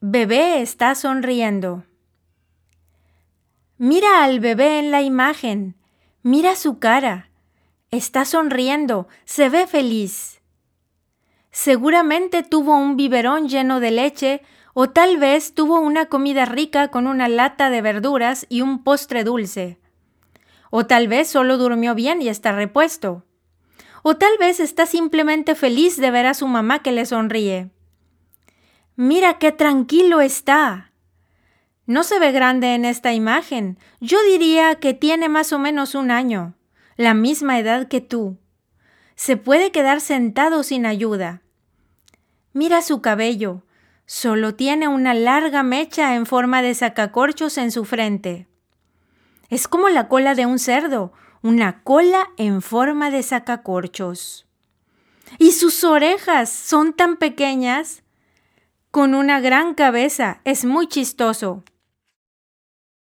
Bebé está sonriendo. Mira al bebé en la imagen. Mira su cara. Está sonriendo. Se ve feliz. Seguramente tuvo un biberón lleno de leche o tal vez tuvo una comida rica con una lata de verduras y un postre dulce. O tal vez solo durmió bien y está repuesto. O tal vez está simplemente feliz de ver a su mamá que le sonríe. Mira qué tranquilo está. No se ve grande en esta imagen. Yo diría que tiene más o menos 1 año, la misma edad que tú. Se puede quedar sentado sin ayuda. Mira su cabello. Solo tiene una larga mecha en forma de sacacorchos en su frente. Es como la cola de un cerdo, una cola en forma de sacacorchos. Y sus orejas son tan pequeñas. Con una gran cabeza, es muy chistoso.